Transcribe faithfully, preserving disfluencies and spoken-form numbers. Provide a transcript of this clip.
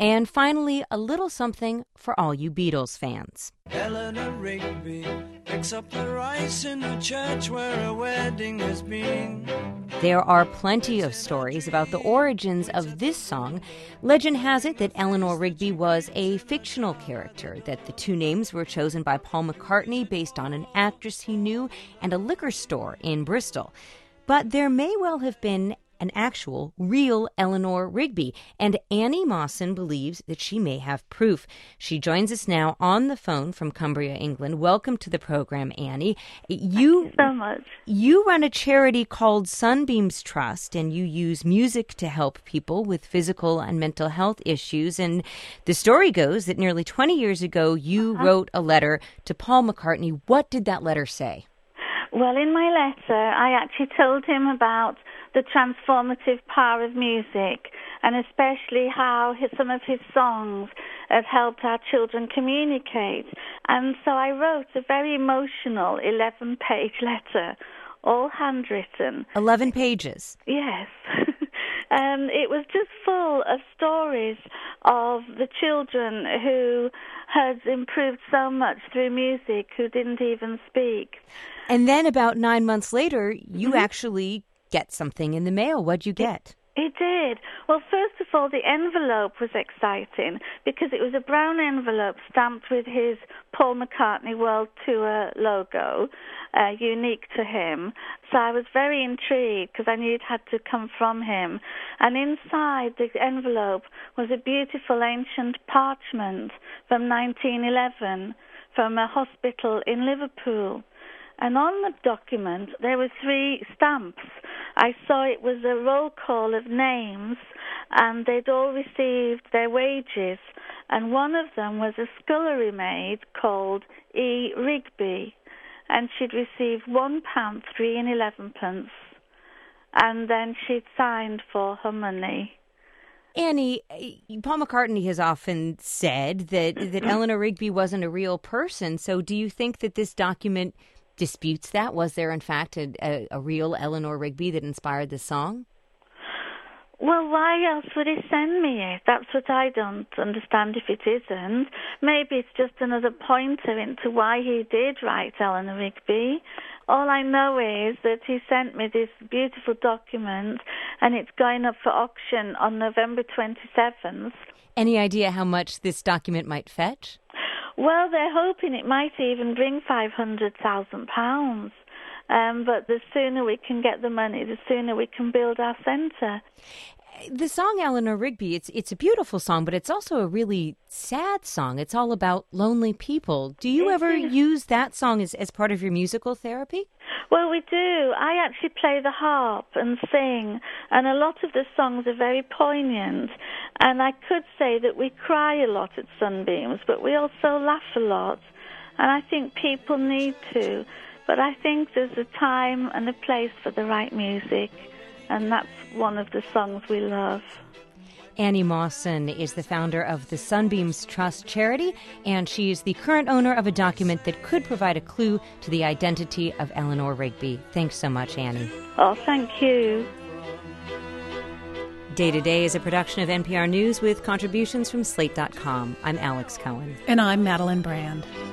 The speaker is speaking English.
And finally, a little something for all you Beatles fans. Eleanor Rigby picks up the rice in the church where a wedding has been. There are plenty of stories about the origins of this song. Legend has it that Eleanor Rigby was a fictional character, that the two names were chosen by Paul McCartney based on an actress he knew and a liquor store in Bristol. But there may well have been an actual, real Eleanor Rigby, and Annie Mawson believes that she may have proof. She joins us now on the phone from Cumbria, England. Welcome to the program, Annie. You, Thank you so much. You run a charity called Sunbeams Trust, and you use music to help people with physical and mental health issues. And the story goes that nearly twenty years ago, you uh-huh. wrote a letter to Paul McCartney. What did that letter say? Well, in my letter, I actually told him about the transformative power of music, and especially how his, some of his songs have helped our children communicate. And so I wrote a very emotional eleven-page letter, all handwritten. eleven pages? Yes. Um, it was just full of stories of the children who had improved so much through music, who didn't even speak. And then about nine months later, you mm-hmm. actually get something in the mail. What'd you get? It did. Well, first of all, the envelope was exciting because it was a brown envelope stamped with his Paul McCartney World Tour logo, uh, unique to him. So I was very intrigued because I knew it had to come from him. And inside the envelope was a beautiful ancient parchment from nineteen eleven from a hospital in Liverpool. And on the document, there were three stamps. I saw it was a roll call of names, and they'd all received their wages. And one of them was a scullery maid called E. Rigby, and she'd received one pound three and eleven pence. And then she'd signed for her money. Annie, Paul McCartney has often said that, that Eleanor Rigby wasn't a real person. So do you think that this document disputes that? Was there, in fact, a, a, a real Eleanor Rigby that inspired the song? Well, why else would he send me it? That's what I don't understand if it isn't. Maybe it's just another pointer into why he did write Eleanor Rigby. All I know is that he sent me this beautiful document, and it's going up for auction on November twenty-seventh. Any idea how much this document might fetch? Well, they're hoping it might even bring five hundred thousand pounds. Um, but the sooner we can get the money, the sooner we can build our centre. The song Eleanor Rigby, it's it's a beautiful song, but it's also a really sad song. It's all about lonely people. Do you ever use that song as, as part of your musical therapy? Well, we do. I actually play the harp and sing, and a lot of the songs are very poignant. And I could say that we cry a lot at Sunbeams, but we also laugh a lot. And I think people need to. But I think there's a time and a place for the right music, and that's one of the songs we love. Annie Mawson is the founder of the Sunbeams Trust charity, and she is the current owner of a document that could provide a clue to the identity of Eleanor Rigby. Thanks so much, Annie. Oh, thank you. Day to Day is a production of N P R News with contributions from Slate dot com. I'm Alex Cohen. And I'm Madeline Brand.